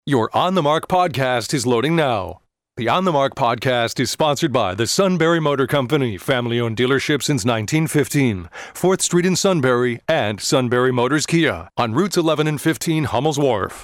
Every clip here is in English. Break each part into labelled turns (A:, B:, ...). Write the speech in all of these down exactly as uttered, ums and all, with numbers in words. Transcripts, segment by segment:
A: Your On the Mark podcast is loading now. The On the Mark podcast is sponsored by the Sunbury Motor Company, family-owned dealership since nineteen fifteen, fourth Street in Sunbury, and Sunbury Motors Kia on routes eleven and fifteen Hummel's Wharf.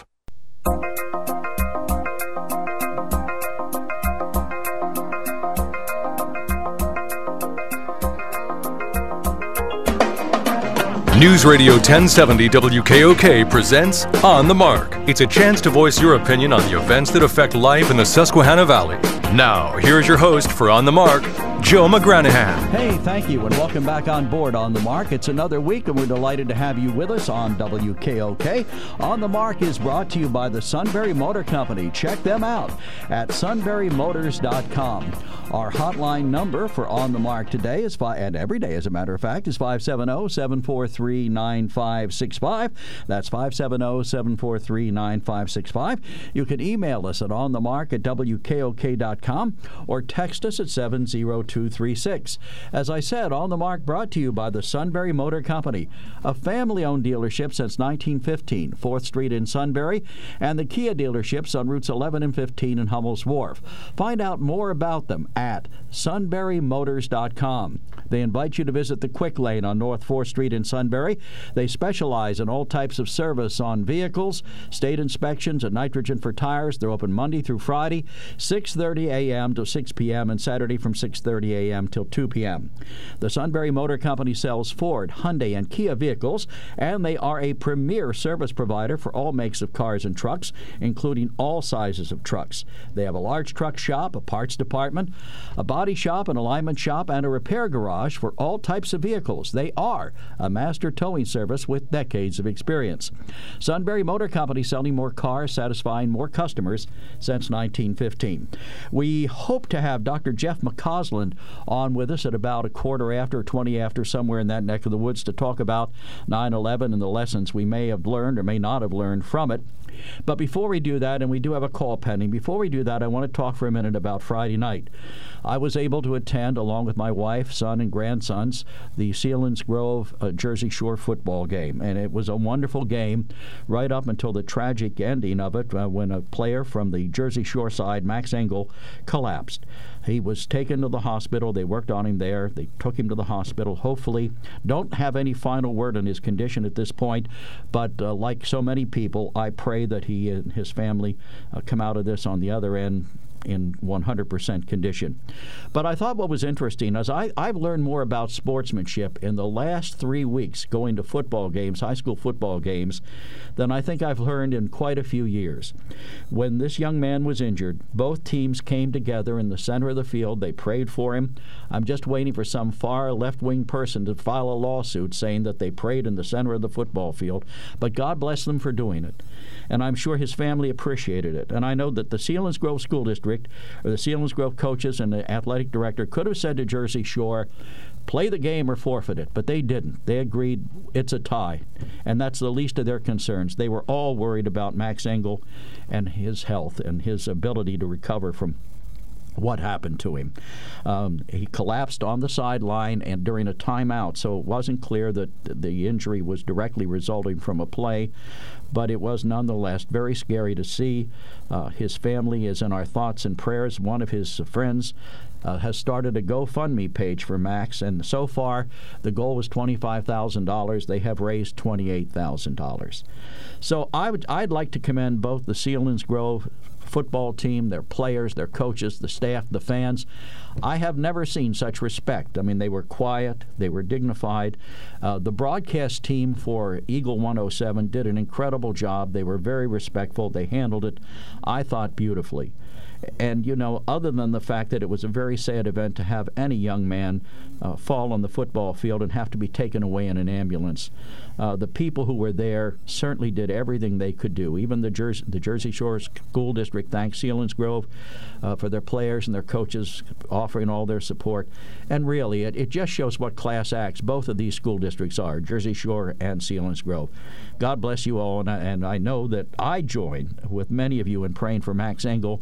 A: News Radio ten seventy W K O K presents On the Mark. It's a chance to voice your opinion on the events that affect life in the Susquehanna Valley. Now, here's your host for On the Mark, Joe McGranahan.
B: Hey, thank you, and welcome back on board On the Mark. It's another week, and we're delighted to have you with us on W K O K. On the Mark is brought to you by the Sunbury Motor Company. Check them out at sunbury motors dot com. Our hotline number for On the Mark today is five, and every day, as a matter of fact, is five seven zero, seven four three, nine five six five. That's five seven zero, seven four three, nine five six five. You can email us at onthemark at w k o k dot com or text us at seven zero two three six. As I said, On the Mark brought to you by the Sunbury Motor Company, a family-owned dealership since nineteen fifteen, fourth Street in Sunbury, and the Kia dealerships on routes eleven and fifteen in Hummel's Wharf. Find out more about them at sunbury motors dot com. They invite you to visit the Quick Lane on North fourth Street in Sunbury. They specialize in all types of service on vehicles, state inspections, and nitrogen for tires. They're open Monday through Friday, six thirty a.m. to six p.m., and Saturday from six thirty a.m. till two p.m. The Sunbury Motor Company sells Ford, Hyundai, and Kia vehicles, and they are a premier service provider for all makes of cars and trucks, including all sizes of trucks. They have a large truck shop, a parts department, a body shop, an alignment shop, and a repair garage for all types of vehicles. They are a master towing service with decades of experience. Sunbury Motor Company selling more cars, satisfying more customers since nineteen fifteen. We hope to have Doctor Jeff McCausland on with us at about a quarter after, twenty after, somewhere in that neck of the woods to talk about nine eleven and the lessons we may have learned or may not have learned from it. But before we do that, and we do have a call pending, before we do that, I want to talk for a minute about Friday night. I was able to attend, along with my wife, son, and grandsons, the Selinsgrove uh, Jersey Shore football game. And it was a wonderful game right up until the tragic ending of it uh, when a player from the Jersey Shore side, Max Engel, collapsed. He was taken to the hospital. They worked on him there. They took him to the hospital. Hopefully, don't have any final word on his condition at this point, but uh, like so many people, I pray that he and his family uh, come out of this on the other end in one hundred percent condition. But I thought what was interesting is I, I've learned more about sportsmanship in the last three weeks going to football games, high school football games, than I think I've learned in quite a few years. When this young man was injured, both teams came together in the center of the field. They prayed for him. I'm just waiting for some far left-wing person to file a lawsuit saying that they prayed in the center of the football field. But God bless them for doing it. And I'm sure his family appreciated it. And I know that the Selinsgrove School District, or the Selinsgrove coaches and the athletic director could have said to Jersey Shore, play the game or forfeit it, but they didn't. They agreed it's a tie, and that's the least of their concerns. They were all worried about Max Engel and his health and his ability to recover from what happened to him. Um, he collapsed on the sideline and during a timeout, so it wasn't clear that the injury was directly resulting from a play, but it was nonetheless very scary to see. Uh, his family is in our thoughts and prayers. One of his friends Uh, has started a GoFundMe page for Max, and so far the goal was twenty-five thousand dollars. They have raised twenty-eight thousand dollars. So I would, I'd like to commend both the Selinsgrove football team, their players, their coaches, the staff, the fans. I have never seen such respect. I mean, they were quiet. They were dignified. Uh, the broadcast team for Eagle one oh seven did an incredible job. They were very respectful. They handled it, I thought, beautifully. And, you know, other than the fact that it was a very sad event to have any young man uh, fall on the football field and have to be taken away in an ambulance, uh, the people who were there certainly did everything they could do. Even the Jersey, the Jersey Shore School District thanks Selinsgrove uh, for their players and their coaches offering all their support. And really, it, it just shows what class acts both of these school districts are, Jersey Shore and Selinsgrove. God bless you all, and I, and I know that I join with many of you in praying for Max Engel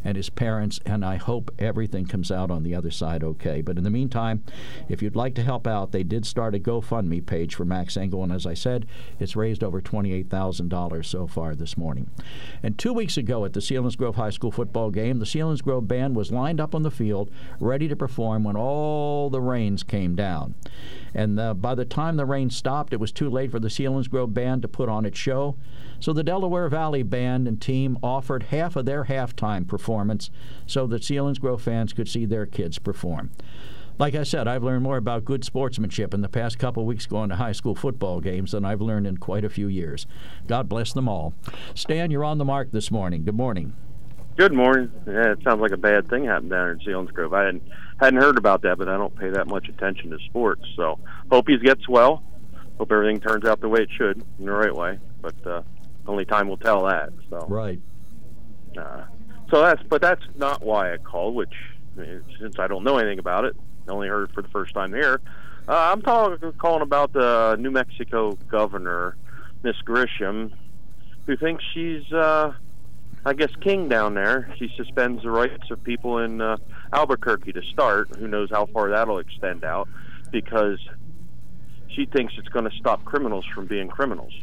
B: and his parents, and I hope everything comes out on the other side okay. But in the meantime, if you'd like to help out, they did start a GoFundMe page for Max Engel, and as I said, it's raised over twenty-eight thousand dollars so far this morning. And two weeks ago at the Selinsgrove High School football game, the Selinsgrove band was lined up on the field, ready to perform when all the rains came down. And uh, by the time the rain stopped, it was too late for the Selinsgrove band to put on its show. So the Delaware Valley band and team offered half of their halftime performance so that Selinsgrove fans could see their kids perform. Like I said, I've learned more about good sportsmanship in the past couple of weeks going to high school football games than I've learned in quite a few years. God bless them all. Stan, you're on the mark this morning. Good morning.
C: Good morning. Yeah, it sounds like a bad thing happened down here in Selinsgrove. I hadn't, hadn't heard about that, but I don't pay that much attention to sports. So hope he gets well. Hope everything turns out the way it should, in the right way. But uh, only time will tell that. So
B: right.
C: Uh, so that's, but that's not why I called. Which, since I don't know anything about it, I only heard it for the first time here. Uh, I'm talking, calling about the New Mexico governor, Miss Grisham, who thinks she's. Uh, I guess king down there. She suspends the rights of people in uh, Albuquerque to start. Who knows how far that'll extend out, because she thinks it's going to stop criminals from being criminals.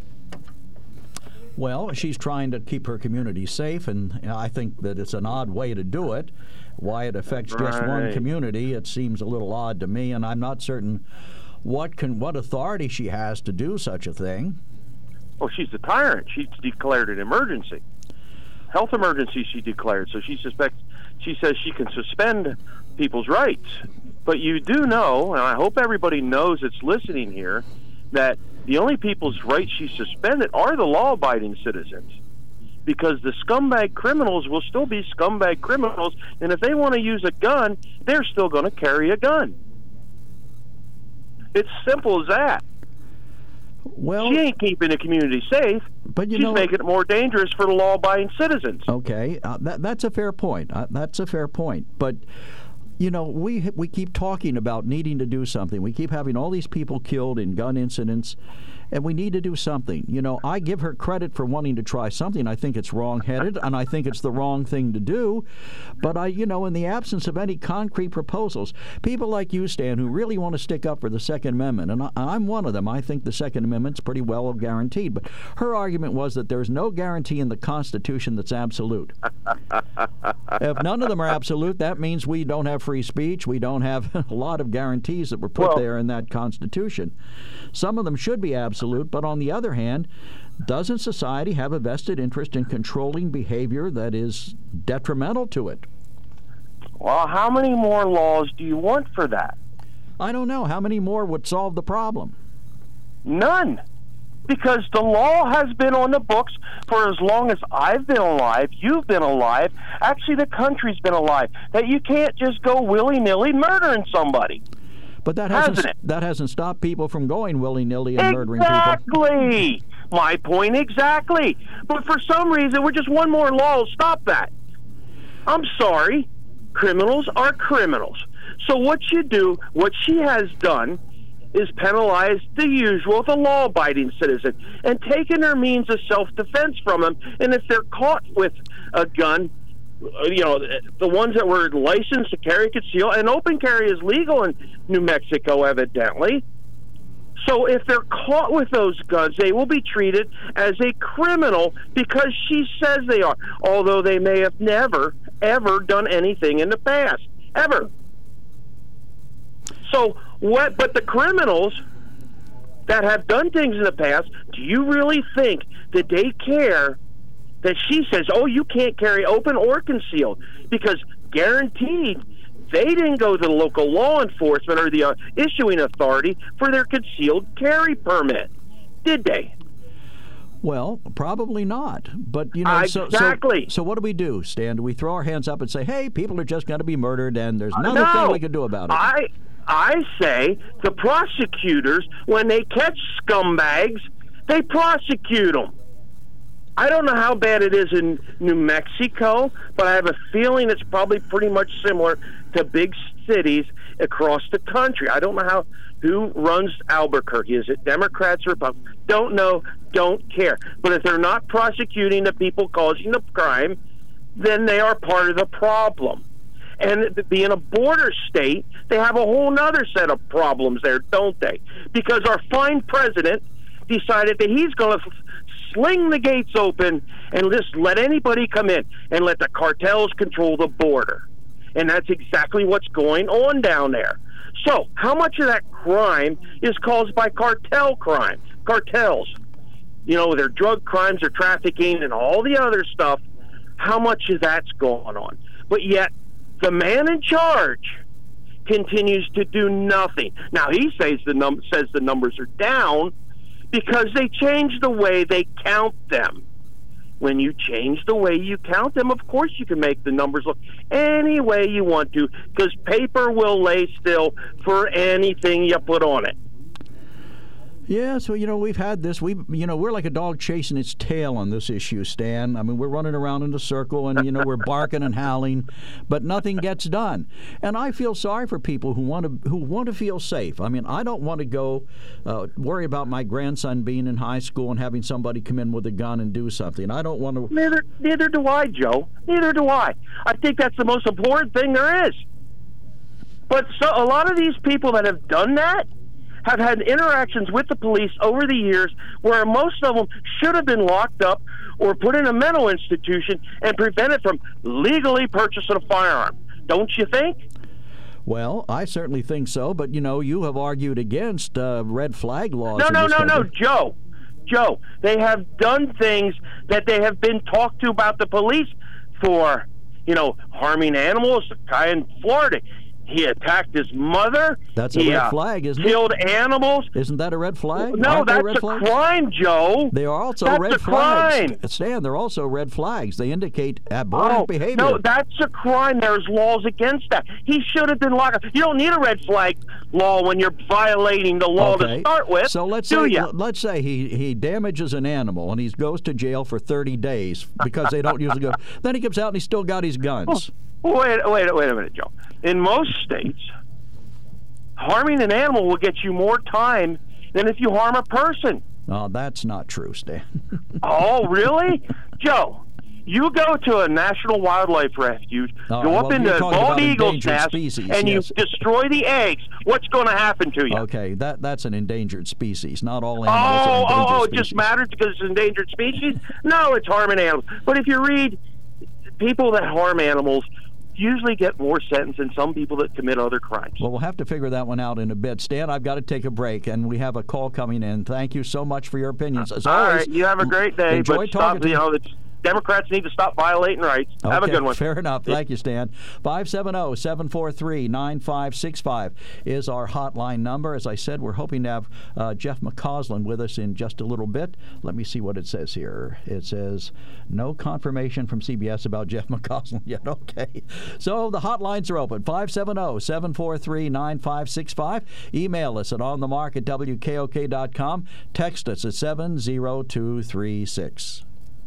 B: Well, she's trying to keep her community safe, and I think that it's an odd way to do it. Why it affects
C: right.
B: just one community, it seems a little odd to me, and I'm not certain what can what authority she has to do such a thing.
C: Oh, she's a tyrant. She's declared an emergency. Health emergency she declared, so she suspects, she says she can suspend people's rights. But you do know, and I hope everybody knows that's listening here, that the only people's rights she suspended are the law-abiding citizens. Because the scumbag criminals will still be scumbag criminals, and if they want to use a gun, they're still going to carry a gun. It's simple as that.
B: Well,
C: she ain't keeping the community safe.
B: But you
C: She's
B: know,
C: making it more dangerous for the law-abiding citizens.
B: Okay, uh, that, that's a fair point. Uh, that's a fair point. But, you know, we we keep talking about needing to do something. We keep having all these people killed in gun incidents, and we need to do something. You know, I give her credit for wanting to try something. I think it's wrong-headed, and I think it's the wrong thing to do. But, I, you know, in the absence of any concrete proposals, people like you, Stan, who really want to stick up for the Second Amendment, and I, I'm one of them. I think the Second Amendment's pretty well guaranteed. But her argument was that there's no guarantee in the Constitution that's absolute. If none of them are absolute, that means we don't have free speech. We don't have a lot of guarantees that were put
C: well,
B: there in that Constitution. Some of them should be absolute, but on the other hand, doesn't society have a vested interest in controlling behavior that is detrimental to it?
C: Well, how many more laws do you want for that?
B: I don't know. How many more would solve the problem?
C: None. Because the law has been on the books for as long as I've been alive, you've been alive, actually the country's been alive, that you can't just go willy-nilly murdering somebody.
B: But that hasn't, hasn't that hasn't stopped people from going willy-nilly and
C: exactly.
B: murdering people.
C: Exactly. My point exactly. But for some reason, we're just one more law will stop that. I'm sorry. Criminals are criminals. So what you do, what she has done, is penalize the usual, the law-abiding citizen, and taking their means of self-defense from them. And if they're caught with a gun, you know, the ones that were licensed to carry, conceal, and open carry is legal in New Mexico, evidently. So if they're caught with those guns, they will be treated as a criminal because she says they are, although they may have never, ever done anything in the past, ever. So what? But the criminals that have done things in the past, do you really think that they care that she says, oh, you can't carry open or concealed? Because guaranteed, they didn't go to the local law enforcement or the uh, issuing authority for their concealed carry permit, did they?
B: Well, probably not. But, you know,
C: exactly.
B: so, so, so what do we do, Stan? Do we throw our hands up and say, hey, people are just going to be murdered and there's nothing
C: no,
B: we can do about it?
C: I, I say the prosecutors, when they catch scumbags, they prosecute them. I don't know how bad it is in New Mexico, but I have a feeling it's probably pretty much similar to big cities across the country. I don't know how who runs Albuquerque. Is it Democrats or Republicans? Don't know, don't care. But if they're not prosecuting the people causing the crime, then they are part of the problem. And being a border state, they have a whole other set of problems there, don't they? Because our fine president decided that he's going to f- sling the gates open and just let anybody come in and let the cartels control the border. And that's exactly what's going on down there. So how much of that crime is caused by cartel crime, cartels? You know, their drug crimes, their trafficking, and all the other stuff. How much of that's going on? But yet, the man in charge continues to do nothing. Now, he says the, num- says the numbers are down because they changed the way they count them. When you change the way you count them, of course you can make the numbers look any way you want to, because paper will lay still for anything you put on it.
B: Yeah, so, you know, we've had this. We, you know, we're like a dog chasing its tail on this issue, Stan. I mean, we're running around in a circle and, you know, we're barking and howling, but nothing gets done. And I feel sorry for people who want to who want to feel safe. I mean, I don't want to go uh, worry about my grandson being in high school and having somebody come in with a gun and do something. I don't want to.
C: Neither, neither do I, Joe. Neither do I. I think that's the most important thing there is. But so a lot of these people that have done that have had interactions with the police over the years where most of them should have been locked up or put in a mental institution and prevented from legally purchasing a firearm. Don't you think?
B: Well, I certainly think so, but, you know, you have argued against uh, red flag laws.
C: No, no,
B: in this
C: no, no,
B: country.
C: Joe. Joe, they have done things that they have been talked to about the police for, you know, harming animals. The guy in Florida, he attacked his mother.
B: That's a
C: he,
B: red
C: uh,
B: flag, isn't
C: killed
B: it?
C: Killed animals.
B: Isn't that a red flag?
C: No,
B: Aren't they
C: that's
B: red
C: a
B: flags?
C: crime, Joe.
B: They are also
C: that's
B: red
C: a
B: flags.
C: crime.
B: Stan, they're also red flags. They indicate abhorrent
C: oh,
B: behavior.
C: No, that's a crime. There's laws against that. He should have been locked up. You don't need a red flag law when you're violating the law
B: okay.
C: to start with.
B: So let's
C: do
B: say
C: ya?
B: let's say he, he damages an animal and he goes to jail for thirty days because they don't use a gun. Then he comes out and he's still got his guns.
C: Oh, wait, wait, wait a minute, Joe. In most states, harming an animal will get you more time than if you harm a person.
B: No, that's not true, Stan.
C: Oh, really? Joe, you go to a national wildlife refuge,
B: Oh,
C: go up
B: well,
C: into
B: you're
C: a
B: talking
C: bald
B: about
C: eagle's
B: endangered
C: nest,
B: species,
C: and
B: yes.
C: you destroy the eggs. What's going to happen to you?
B: Okay, that that's an endangered species. Not all
C: Oh,
B: animals are
C: oh,
B: endangered
C: oh, it
B: species.
C: just matters because it's an endangered species? No, it's harming animals. But if you read, people that harm animals usually get more sentence than some people that commit other crimes.
B: Well, we'll have to figure that one out in a bit. Stan, I've got to take a break, and we have a call coming in. Thank you so much for your opinions. As
C: All
B: always,
C: right, you have a great day.
B: Enjoy
C: but
B: talking
C: stop,
B: to
C: you know, the Democrats need to stop violating rights.
B: Okay,
C: have a good one.
B: Fair enough. Thank you, Stan. five seven zero, seven four three, nine five six five is our hotline number. As I said, we're hoping to have uh, Jeff McCausland with us in just a little bit. Let me see what it says here. It says, no confirmation from C B S about Jeff McCausland yet. Okay. So the hotlines are open. five seven zero, seven four three, nine five six five. Email us at onthemark at W K O K dot com. Text us at seven zero two three six.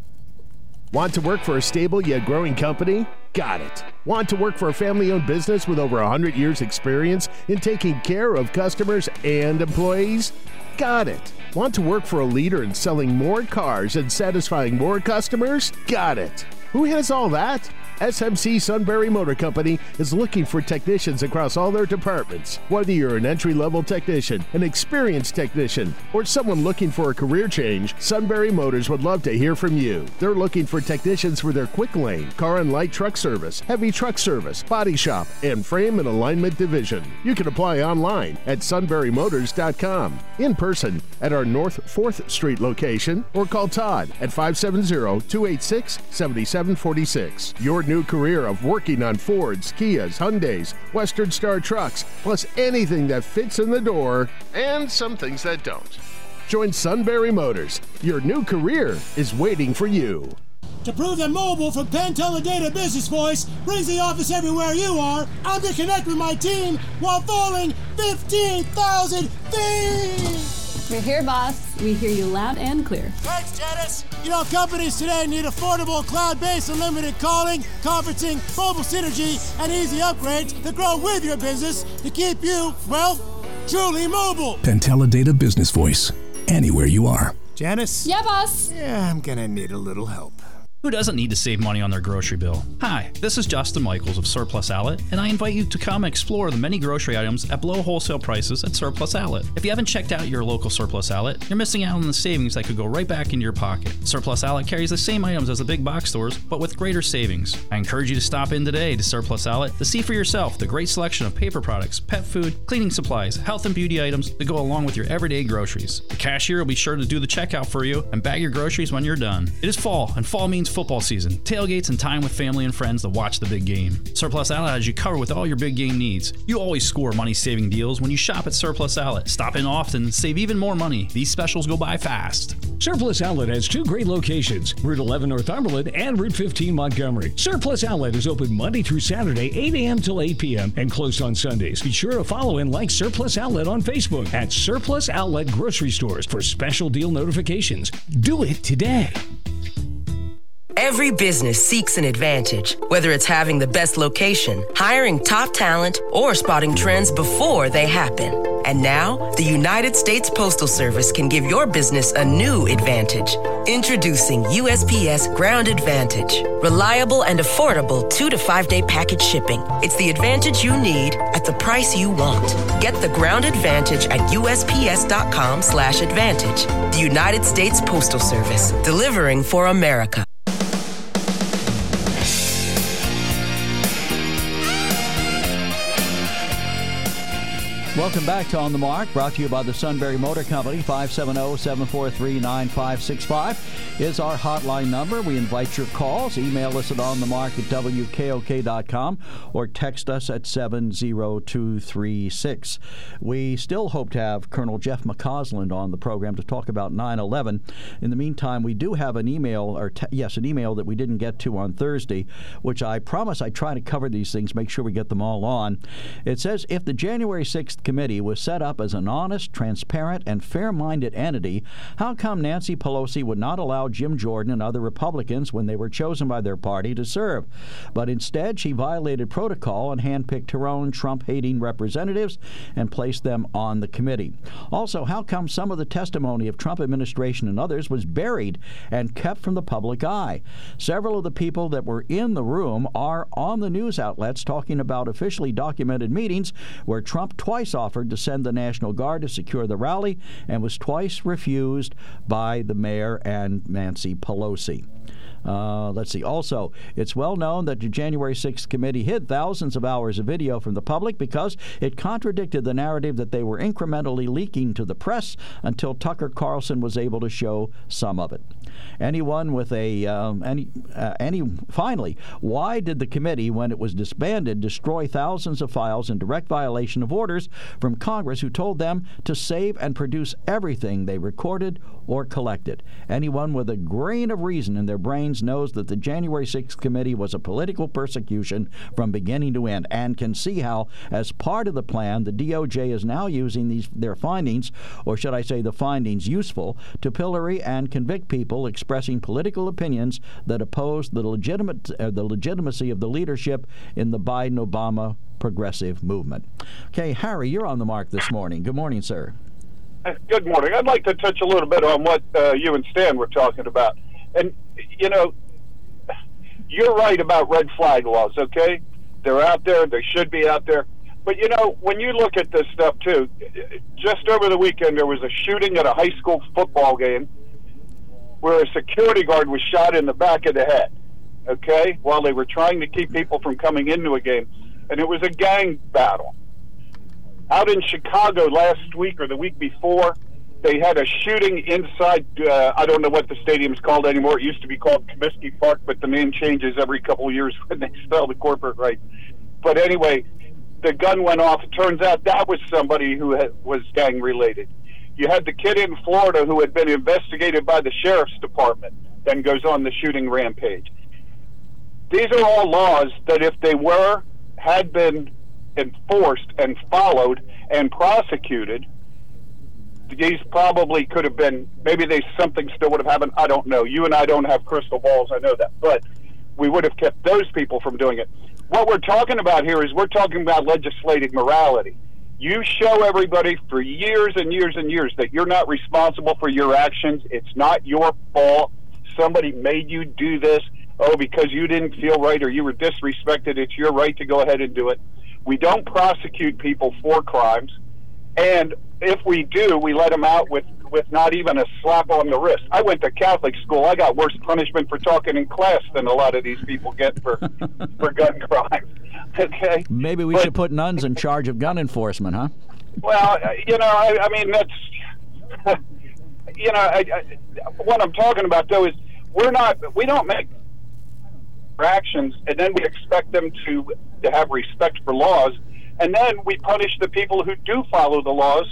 D: Want to work for a stable yet growing company? Got it. Want to work for a family-owned business with over one hundred years experience in taking care of customers and employees? Got it. Want to work for a leader in selling more cars and satisfying more customers? Got it. Who has all that? S M C Sunbury Motor Company is looking for technicians across all their departments. Whether you're an entry-level technician, an experienced technician, or someone looking for a career change, Sunbury Motors would love to hear from you. They're looking for technicians for their quick lane, car and light truck service, heavy truck service, body shop, and frame and alignment division. You can apply online at sunbury motors dot com, in person at our North fourth Street location, or call Todd at five seven zero, two eight six, seven seven four six. Your new career of working on Fords, Kias, Hyundais, Western Star trucks, plus anything that fits in the door, and some things that don't. Join Sunbury Motors. Your new career is waiting for you.
E: To prove that mobile from Penn Teledata Business Voice brings the office everywhere you are, I'm going to connect with my team while falling fifteen thousand feet!
F: We're here, boss. We hear you loud and clear.
E: Thanks, Janice. You know, companies today need affordable, cloud-based, unlimited calling, conferencing, mobile synergy, and easy upgrades to grow with your business to keep you, well, truly mobile.
G: Penn Teledata Business Voice. Anywhere you are.
E: Janice?
F: Yeah, boss.
E: Yeah, I'm gonna need a little help.
G: Who doesn't need to save money on their grocery bill? Hi, this is Justin Michaels of Surplus Outlet, and I invite you to come explore the many grocery items at below wholesale prices at Surplus Outlet. If you haven't checked out your local Surplus Outlet, you're missing out on the savings that could go right back into your pocket. Surplus Outlet carries the same items as the big box stores, but with greater savings. I encourage you to stop in today to Surplus Outlet to see for yourself the great selection of paper products, pet food, cleaning supplies, health and beauty items that go along with your everyday groceries. The cashier will be sure to do the checkout for you and bag your groceries when you're done. It is fall, and fall means football season, tailgates, and time with family and friends to watch the big game. Surplus Outlet has you covered with all your big game needs. You always score money-saving deals when you shop at Surplus Outlet. Stop in often and save even more money. These specials go by fast.
H: Surplus Outlet has two great locations, Route eleven Northumberland and Route fifteen Montgomery. Surplus Outlet is open Monday through Saturday, eight a.m. till eight p.m. and closed on Sundays. Be sure to follow and like Surplus Outlet on Facebook at Surplus Outlet Grocery Stores for special deal notifications. Do it today.
I: Every business seeks an advantage, whether it's having the best location, hiring top talent, or spotting trends before they happen. And now, the United States Postal Service can give your business a new advantage. Introducing U S P S Ground Advantage. Reliable and affordable two to five day package shipping. It's the advantage you need at the price you want. Get the Ground Advantage at U S P S dot com slash advantage. The United States Postal Service, delivering for America.
B: Welcome back to On the Mark, brought to you by the Sunbury Motor Company. Five seven zero, seven four three, nine five six five is our hotline number. We invite your calls. Email us at onthemark at W K O K dot com or text us at seven zero two three six. We still hope to have Colonel Jeff McCausland on the program to talk about nine eleven. In the meantime, we do have an email, or te- yes, an email that we didn't get to on Thursday, which I promise I try to cover these things, make sure we get them all on. It says, if the January sixth committee was set up as an honest, transparent, and fair-minded entity, how come Nancy Pelosi would not allow Jim Jordan and other Republicans, when they were chosen by their party, to serve? But instead, she violated protocol and handpicked her own Trump-hating representatives and placed them on the committee. Also, how come some of the testimony of Trump administration and others was buried and kept from the public eye? Several of the people that were in the room are on the news outlets talking about officially documented meetings where Trump twice offered to send the National Guard to secure the rally and was twice refused by the mayor and Nancy Pelosi. Uh, let's see. Also, it's well known that the January sixth committee hid thousands of hours of video from the public because it contradicted the narrative that they were incrementally leaking to the press until Tucker Carlson was able to show some of it. Anyone with a um, any uh, any finally, why did the committee, when it was disbanded, destroy thousands of files in direct violation of orders from Congress, who told them to save and produce everything they recorded or collected? Anyone with a grain of reason in their brains knows that the January sixth committee was a political persecution from beginning to end, and can see how, as part of the plan, the D O J is now using these their findings, or should I say the findings useful, to pillory and convict people expressing political opinions that oppose the legitimate uh, the legitimacy of the leadership in the Biden-Obama progressive movement. Okay, Harry, you're on the mark this morning. Good morning, sir.
J: Good morning. I'd like to touch a little bit on what uh, you and Stan were talking about. And, you know, you're right about red flag laws, okay? They're out there. They should be out there. But, you know, when you look at this stuff, too, just over the weekend there was a shooting at a high school football game where a security guard was shot in the back of the head, okay, while they were trying to keep people from coming into a game. And it was a gang battle. Out in Chicago last week or the week before, they had a shooting inside, uh, I don't know what the stadium's called anymore. It used to be called Comiskey Park, but the name changes every couple of years when they spell the corporate right. But anyway, the gun went off. It turns out that was somebody who had, was gang-related. You had the kid in Florida who had been investigated by the sheriff's department, then goes on the shooting rampage. These are all laws that if they were, had been enforced and followed and prosecuted, these probably could have been, maybe they something still would have happened. I don't know. You and I don't have crystal balls, I know that. But we would have kept those people from doing it. What we're talking about here is we're talking about legislative morality. You show everybody for years and years and years that you're not responsible for your actions. It's not your fault. somebody made you do this. Oh, because you didn't feel right or you were disrespected, it's your right to go ahead and do it. We don't prosecute people for crimes. And if we do, we let them out with, with not even a slap on the wrist. I went to Catholic school. I got worse punishment for talking in class than a lot of these people get for for gun crimes. Okay.
B: Maybe we
J: but,
B: should put nuns in charge of gun enforcement, huh?
J: Well, you know, I, I mean, that's, you know, I, I, what I'm talking about, though, is we're not, we don't make actions and then we expect them to, to have respect for laws. And then we punish the people who do follow the laws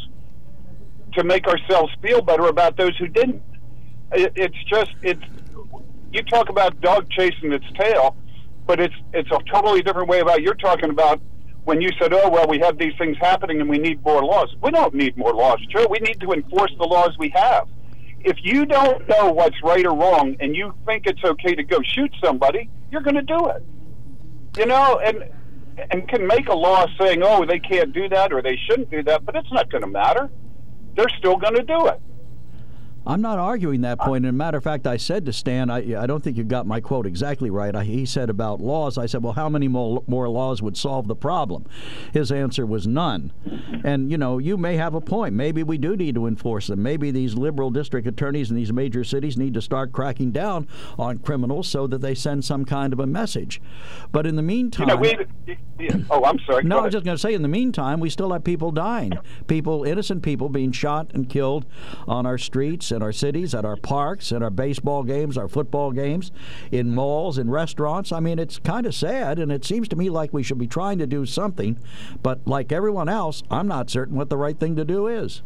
J: to make ourselves feel better about those who didn't. It, it's just, it's, you talk about dog chasing its tail, but it's it's a totally different way about you're talking about when you said, oh, well, we have these things happening and we need more laws. We don't need more laws, Joe. We need to enforce the laws we have. If you don't know what's right or wrong and you think it's okay to go shoot somebody, you're going to do it. You know, and and can make a law saying, oh, they can't do that or they shouldn't do that, but it's not going to matter. They're still going to do it.
B: I'm not arguing that point. As a matter of fact, I said to Stan, I, I don't think you got my quote exactly right. I, he said about laws, I said, well, how many more, more laws would solve the problem? His answer was none. And, you know, you may have a point. Maybe we do need to enforce them. Maybe these liberal district attorneys in these major cities need to start cracking down on criminals so that they send some kind of a message. But in the meantime...
J: You know, we, yeah, oh, I'm sorry.
B: No, I was just going to say, in the meantime, we still have people dying. People, innocent people being shot and killed on our streets, in our cities, at our parks, in our baseball games, our football games, in malls, in restaurants. I mean, it's kind of sad, and it seems to me like we should be trying to do something. But like everyone else, I'm not certain what the right thing to do is.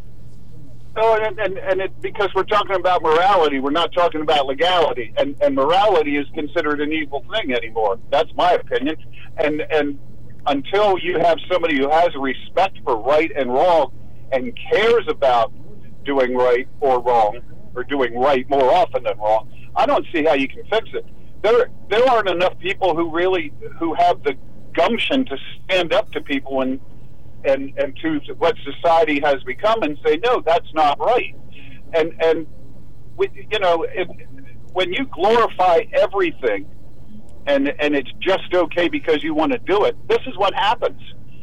J: Oh, and and, and it, because we're talking about morality, we're not talking about legality, and and morality is considered an evil thing anymore. That's my opinion. And and until you have somebody who has respect for right and wrong and cares about doing right or wrong, or doing right more often than wrong, I don't see how you can fix it. There there aren't enough people who really who have the gumption to stand up to people and and and to what society has become and say, no, that's not right. And and we, you know, it, when you glorify everything and and it's just okay because you want to do it, this is what happens.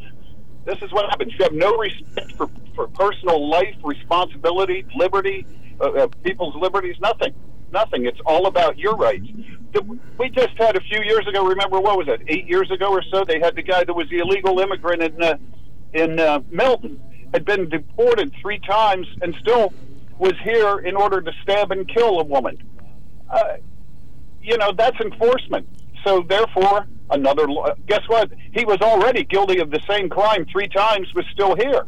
J: This is what happens. You have no respect for, for personal life, responsibility, liberty, uh, uh, people's liberties, nothing. Nothing. It's all about your rights. We just had a few years ago, remember, what was it, eight years ago or so, they had the guy that was the illegal immigrant in, uh, in uh, Milton, had been deported three times and still was here in order to stab and kill a woman. Uh, you know, that's enforcement. So therefore, another, guess what? He was already guilty of the same crime three times, was still here.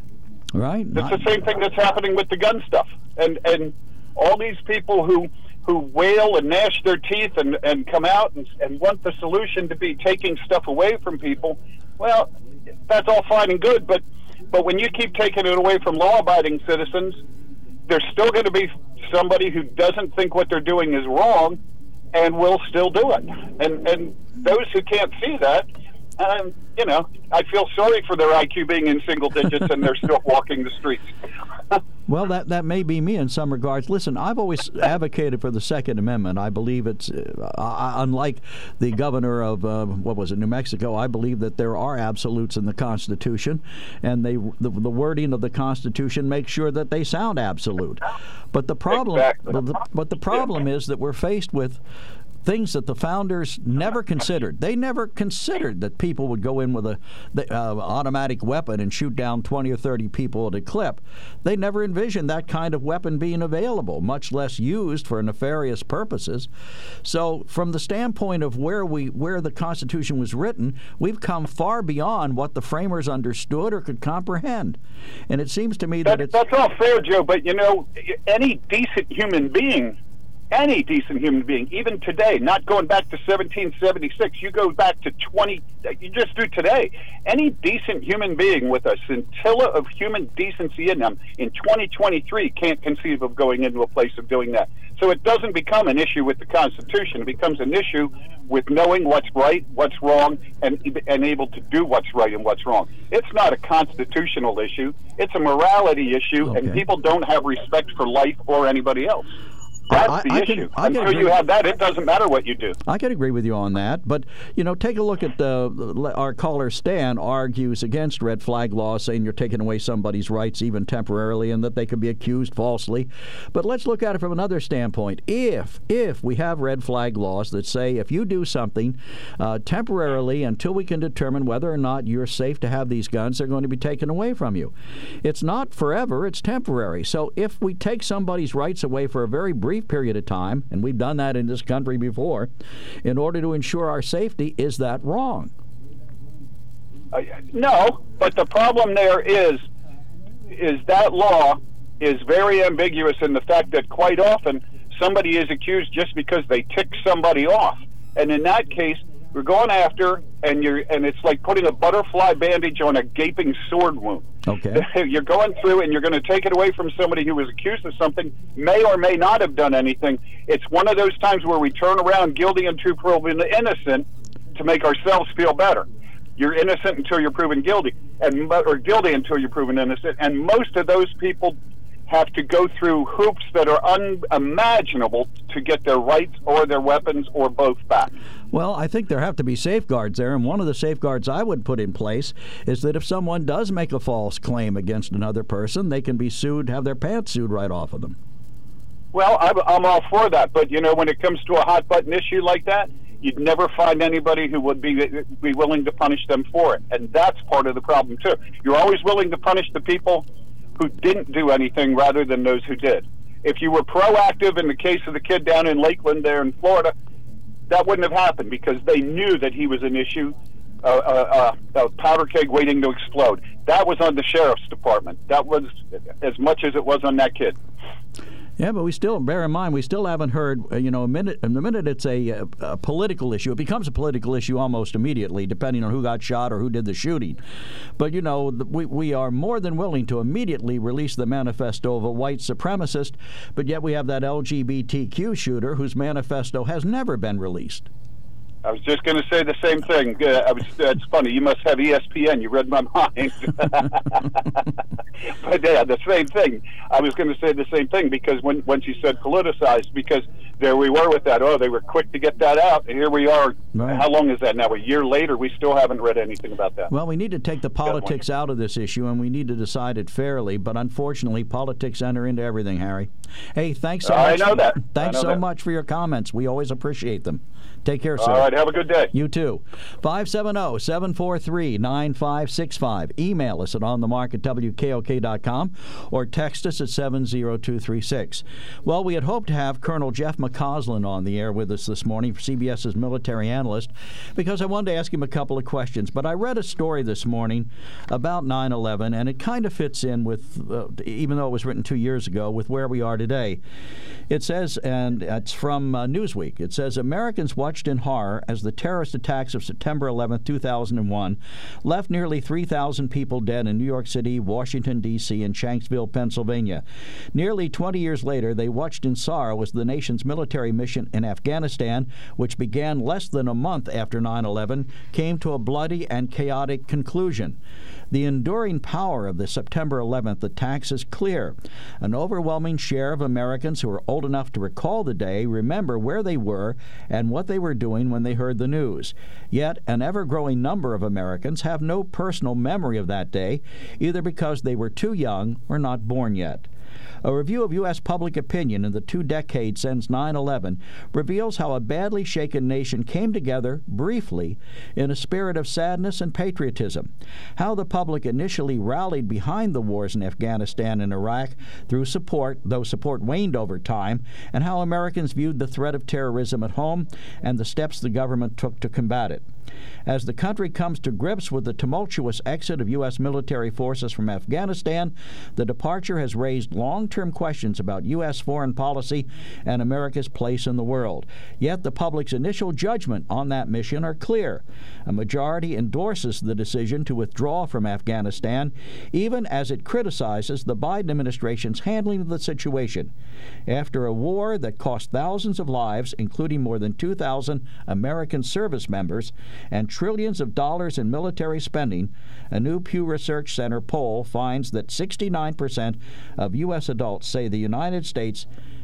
B: Right.
J: It's the same thing that's happening with the gun stuff. And and all these people who who wail and gnash their teeth and, and come out and, and want the solution to be taking stuff away from people, well, that's all fine and good. But, but when you keep taking it away from law-abiding citizens, there's still going to be somebody who doesn't think what they're doing is wrong and will still do it. And and those who can't see that, um, you know, I feel sorry for their I Q being in single digits and they're still walking the streets.
B: Well, that, that may be me in some regards. Listen, I've always advocated for the Second Amendment. I believe it's, uh, I, unlike the governor of, uh, what was it, New Mexico, I believe that there are absolutes in the Constitution, and they the, the wording of the Constitution makes sure that they sound absolute. But the problem,
J: exactly.
B: but, the, but the problem is that we're faced with things that the founders never considered. They never considered that people would go in with a the, uh, automatic weapon and shoot down twenty or thirty people at a clip. They never envisioned that kind of weapon being available, much less used for nefarious purposes. So from the standpoint of where we where the Constitution was written, we've come far beyond what the framers understood or could comprehend. And it seems to me that, that it's...
J: That's all fair, Joe, but, you know, any decent human being Any decent human being, even today, not going back to seventeen seventy-six, you go back to twenty, you just do today. Any decent human being with a scintilla of human decency in them in twenty twenty-three can't conceive of going into a place of doing that. So it doesn't become an issue with the Constitution. It becomes an issue with knowing what's right, what's wrong, and, and able to do what's right and what's wrong. It's not a constitutional issue. It's a morality issue,
B: okay.
J: And people don't have respect for life or anybody else. That's
B: I,
J: the
B: I
J: issue.
B: can, I
J: Until
B: can
J: you have that, it doesn't matter what you do.
B: I can agree with you on that. But, you know, take a look at the, our caller Stan argues against red flag laws, saying you're taking away somebody's rights even temporarily and that they could be accused falsely. But let's look at it from another standpoint. If, if we have red flag laws that say if you do something uh, temporarily until we can determine whether or not you're safe to have these guns, they're going to be taken away from you. It's not forever, it's temporary. So if we take somebody's rights away for a very brief period of time, and we've done that in this country before, in order to ensure our safety, is that wrong?
J: Uh, no, but the problem there is, is that law is very ambiguous in the fact that quite often somebody is accused just because they tick somebody off. And in that case, we're going after, and you're, and it's like putting a butterfly bandage on a gaping sword wound.
B: Okay.
J: You're going through, and you're going to take it away from somebody who was accused of something, may or may not have done anything. It's one of those times where we turn around guilty until proven innocent to make ourselves feel better. You're innocent until you're proven guilty, and or guilty until you're proven innocent. And most of those people have to go through hoops that are unimaginable to get their rights or their weapons or both back.
B: Well, I think there have to be safeguards there, and one of the safeguards I would put in place is that if someone does make a false claim against another person, they can be sued, have their pants sued right off of them.
J: Well, I'm all for that, but, you know, when it comes to a hot-button issue like that, you'd never find anybody who would be be willing to punish them for it, and that's part of the problem, too. You're always willing to punish the people who didn't do anything rather than those who did. If you were proactive in the case of the kid down in Lakeland there in Florida, that wouldn't have happened because they knew that he was an issue, uh, uh, uh, a powder keg waiting to explode. That was on the sheriff's department. That was as much as it was on that kid.
B: Yeah, but we still, bear in mind, we still haven't heard, uh, you know, a minute, in the minute it's a, a, a political issue, it becomes a political issue almost immediately, depending on who got shot or who did the shooting. But, you know, we, we are more than willing to immediately release the manifesto of a white supremacist, but yet we have that L G B T Q shooter whose manifesto has never been released.
J: I was just going to say the same thing. Uh, I was, it's funny. You must have E S P N. You read my mind. But yeah, the same thing. I was going to say the same thing because when once you said politicized, because there we were with that. Oh, they were quick to get that out. And here we are. Right. How long is that now? A year later, we still haven't read anything about that.
B: Well, we need to take the politics out of this issue, and we need to decide it fairly. But unfortunately, politics enter into everything, Harry. Hey, thanks so
J: I
B: much.
J: know that.
B: Thanks
J: know
B: so
J: that.
B: much for your comments. We always appreciate them. Take care, sir.
J: All right, have a good day.
B: You too. five seven zero, seven four three, nine five six five. Email us at on the mark at W K O K dot com or text us at seven zero two three six. Well, we had hoped to have Colonel Jeff McCausland on the air with us this morning, CBS's military analyst, because I wanted to ask him a couple of questions. But I read a story this morning about nine eleven, and it kind of fits in with, uh, even though it was written two years ago, with where we are today. It says, and it's from uh, Newsweek, it says, Americans watched in horror as the terrorist attacks of September eleventh, two thousand one left nearly three thousand people dead in New York City, Washington, D C, and Shanksville, Pennsylvania. Nearly twenty years later, they watched in sorrow as the nation's military mission in Afghanistan, which began less than a month after nine eleven, came to a bloody and chaotic conclusion. The enduring power of the September eleventh attacks is clear. An overwhelming share of Americans who are old enough to recall the day remember where they were and what they were doing when they heard the news. Yet, an ever-growing number of Americans have no personal memory of that day, either because they were too young or not born yet. A review of U S public opinion in the two decades since nine eleven reveals how a badly shaken nation came together, briefly, in a spirit of sadness and patriotism, how the public initially rallied behind the wars in Afghanistan and Iraq through support, though support waned over time, and how Americans viewed the threat of terrorism at home and the steps the government took to combat it. As the country comes to grips with the tumultuous exit of U S military forces from Afghanistan, the departure has raised long-term questions about U S foreign policy and America's place in the world. Yet the public's initial judgment on that mission are clear. A majority endorses the decision to withdraw from Afghanistan, even as it criticizes the Biden administration's handling of the situation. After a war that cost thousands of lives, including more than two thousand American service members, and trillions of dollars in military spending, a new Pew Research Center poll finds that sixty-nine percent of U S adults say the United States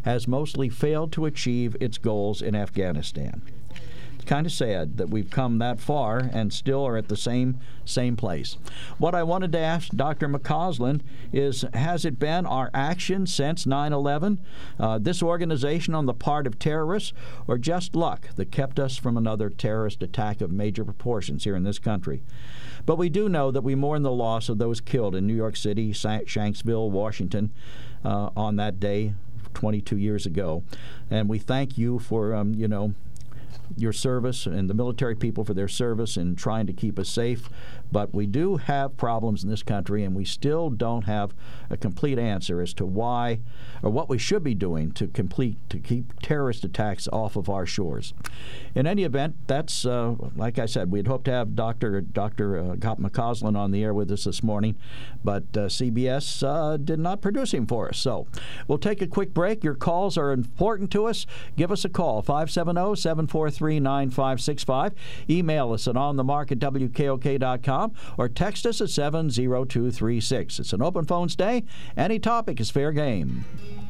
B: has mostly failed to achieve its goals in Afghanistan. Kind of sad that we've come that far and still are at the same same place. What I wanted to ask Doctor McCausland is, has it been our action since nine eleven, uh, this organization on the part of terrorists, or just luck that kept us from another terrorist attack of major proportions here in this country? But we do know that we mourn the loss of those killed in New York City, Shanksville, Washington, uh, on that day twenty-two years ago. And we thank you for, um, you know, your service and the military people for their service in trying to keep us safe. But we do have problems in this country, and we still don't have a complete answer as to why or what we should be doing to complete to keep terrorist attacks off of our shores. In any event, that's uh, like I said, we'd hoped to have Doctor Doctor Uh, McCausland on the air with us this morning, but uh, C B S uh, did not produce him for us. So we'll take a quick break. Your calls are important to us. Give us a call, five seven zero, seven four three, nine five six five. Email us at on the mark at W K O K dot com or text us at seven zero two three six. It's an open phones day. Any topic is fair game.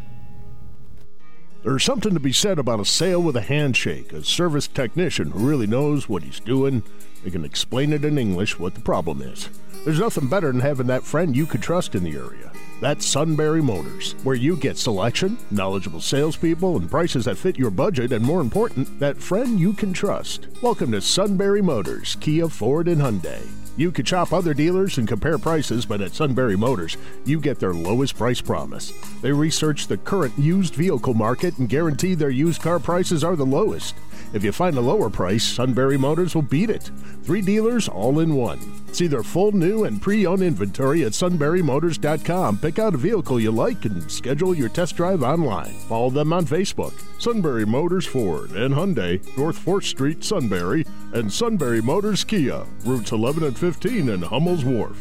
D: There's something to be said about a sale with a handshake. A service technician who really knows what he's doing. They can explain it in English what the problem is. There's nothing better than having that friend you could trust in the area. That's Sunbury Motors, where you get selection, knowledgeable salespeople, and prices that fit your budget, and more important, that friend you can trust. Welcome to Sunbury Motors, Kia, Ford, and Hyundai. You could shop other dealers and compare prices, but at Sunbury Motors, you get their lowest price promise. They research the current used vehicle market and guarantee their used car prices are the lowest. If you find a lower price, Sunbury Motors will beat it. Three dealers all in one. See their full new and pre-owned inventory at sunbury motors dot com. Pick out a vehicle you like and schedule your test drive online. Follow them on Facebook. Sunbury Motors Ford and Hyundai, North fourth Street, Sunbury, and Sunbury Motors Kia, routes eleven and fifteen in Hummel's Wharf.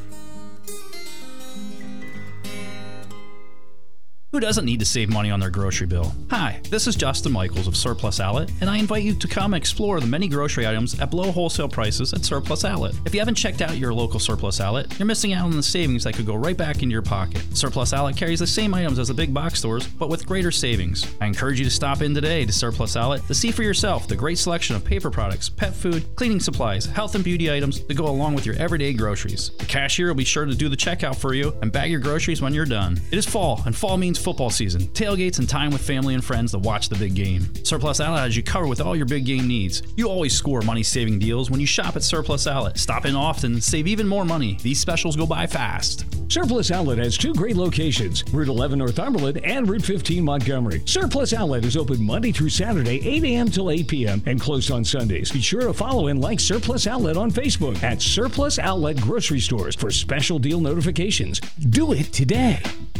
G: Who doesn't need to save money on their grocery bill? Hi, this is Justin Michaels of Surplus Outlet, and I invite you to come explore the many grocery items at below wholesale prices at Surplus Outlet. If you haven't checked out your local Surplus Outlet, you're missing out on the savings that could go right back into your pocket. Surplus Outlet carries the same items as the big box stores, but with greater savings. I encourage you to stop in today to Surplus Outlet to see for yourself the great selection of paper products, pet food, cleaning supplies, health and beauty items that go along with your everyday groceries. The cashier will be sure to do the checkout for you and bag your groceries when you're done. It is fall, and fall means football season, tailgates, and time with family and friends to watch the big game. Surplus Outlet has you covered with all your big game needs. You always score money-saving deals when you shop at Surplus Outlet. Stop in often, save even more money. These specials go by fast.
H: Surplus Outlet has two great locations, Route eleven Northumberland and Route fifteen Montgomery. Surplus Outlet is open Monday through Saturday, eight a.m. till eight p.m. and closed on Sundays. Be sure to follow and like Surplus Outlet on Facebook at Surplus Outlet Grocery Stores for special deal notifications. Do it today.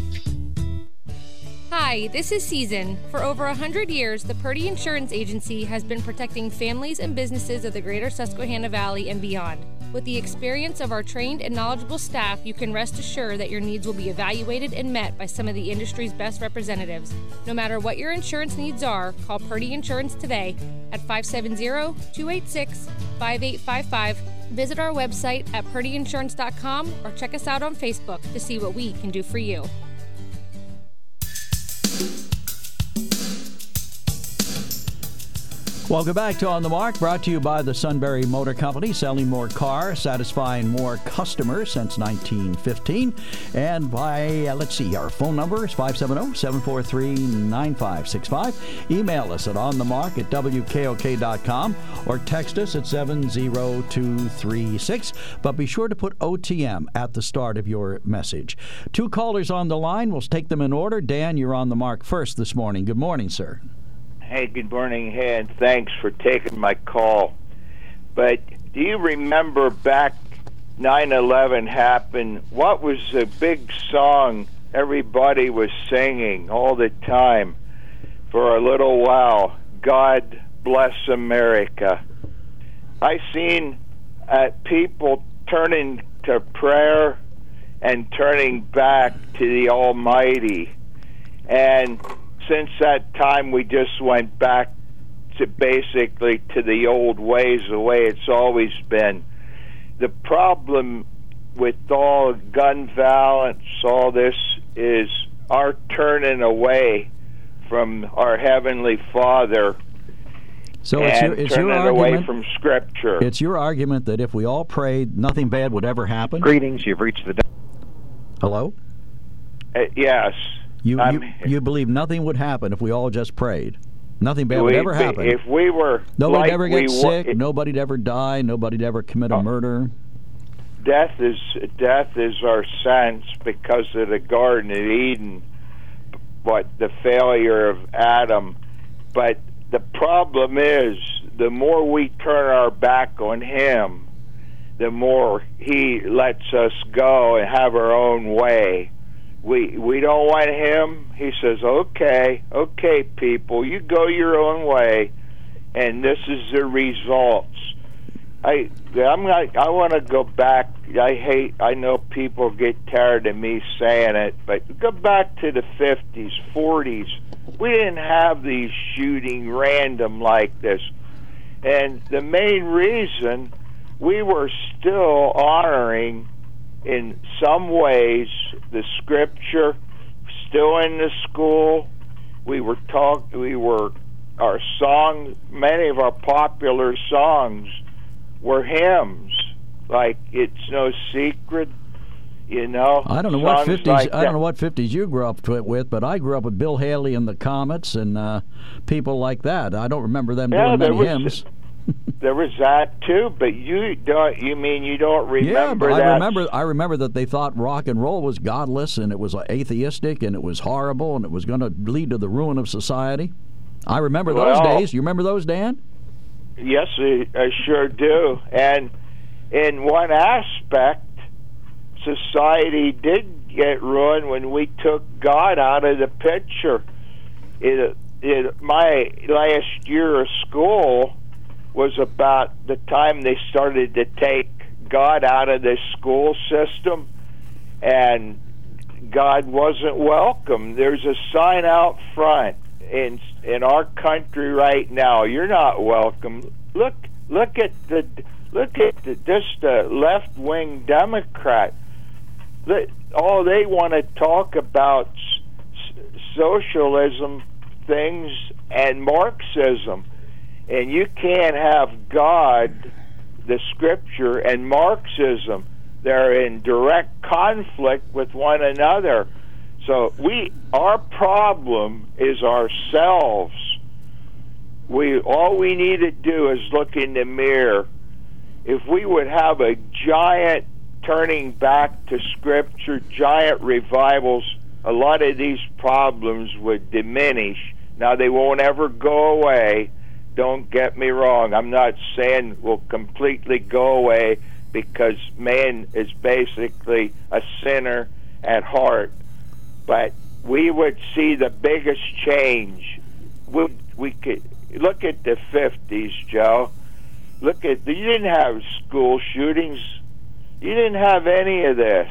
K: Hi, this is Season. For over one hundred years, the Purdy Insurance Agency has been protecting families and businesses of the greater Susquehanna Valley and beyond. With the experience of our trained and knowledgeable staff, you can rest assured that your needs will be evaluated and met by some of the industry's best representatives. No matter what your insurance needs are, call Purdy Insurance today at five seven zero, two eight six, five eight five five. Visit our website at purdy insurance dot com or check us out on Facebook to see what we can do for you.
B: Welcome back to On the Mark, brought to you by the Sunbury Motor Company, selling more cars, satisfying more customers since nineteen fifteen. And by, uh, let's see, our phone number is five seven zero, seven four three, nine five six five. Email us at onthemark at W K O K dot com or text us at seven zero two three six. But be sure to put O T M at the start of your message. Two callers on the line. We'll take them in order. Dan, you're on the mark first this morning. Good morning, sir.
L: Hey, good morning, hey, and thanks for taking my call. But do you remember back nine eleven happened, what was the big song everybody was singing all the time for a little while? God Bless America. I seen uh, people turning to prayer and turning back to the Almighty. And since that time, we just went back to basically to the old ways, the way it's always been. The problem with all gun violence, all this, is our turning away from our Heavenly Father.
B: So
L: and
B: it's your, it's
L: turn
B: your
L: it
B: argument,
L: away from Scripture.
B: It's your argument that if we all prayed, nothing bad would ever happen?
M: Greetings, you've reached the...
B: Hello?
L: Uh, yes.
B: You, you you believe nothing would happen if we all just prayed? Nothing bad
L: we,
B: would ever happen?
L: If we were...
B: Nobody'd
L: like
B: ever get
L: we
B: sick,
L: were, it,
B: nobody'd ever die, nobody'd ever commit a
L: uh,
B: murder?
L: Death is, death is our sense because of the Garden of Eden, what the failure of Adam. But the problem is, the more we turn our back on him, the more he lets us go and have our own way. We we don't want him. He says, okay, okay, people, you go your own way, and this is the results. I I'm not, I want to go back. I hate. I know people get tired of me saying it, but go back to the fifties, forties. We didn't have these shooting random like this, and the main reason we were still honoring, in some ways, the Scripture, still in the school. We were talk. We were our songs. Many of our popular songs were hymns, like "It's No Secret." You know,
B: I don't know what fifties.
L: Like
B: I don't know what fifties you grew up with, but I grew up with Bill Haley and the Comets and uh, people like that. I don't remember them
L: yeah,
B: doing many
L: was,
B: hymns.
L: There was that too, but you don't. You mean you don't remember
B: yeah, but
L: that?
B: I remember. I remember that they thought rock and roll was godless and it was atheistic and it was horrible and it was going to lead to the ruin of society. I remember
L: well,
B: those days. You remember those, Dan?
L: Yes, I, I sure do. And in one aspect, society did get ruined when we took God out of the picture. It, it, my last year of school was about the time they started to take God out of the school system, and God wasn't welcome. There's a sign out front in in our country right now. You're not welcome. Look, look at the look at the, just the left wing Democrat. All they want to talk about s- socialism things and Marxism. And you can't have God, the Scripture, and Marxism. They're in direct conflict with one another. So we, our problem is ourselves. We all we need to do is look in the mirror. If we would have a giant turning back to Scripture, giant revivals, a lot of these problems would diminish. Now, they won't ever go away. Don't get me wrong. I'm not saying we'll completely go away, because man is basically a sinner at heart. But we would see the biggest change. We, we could look at the fifties, Joe. Look at, you didn't have school shootings. You didn't have any of this.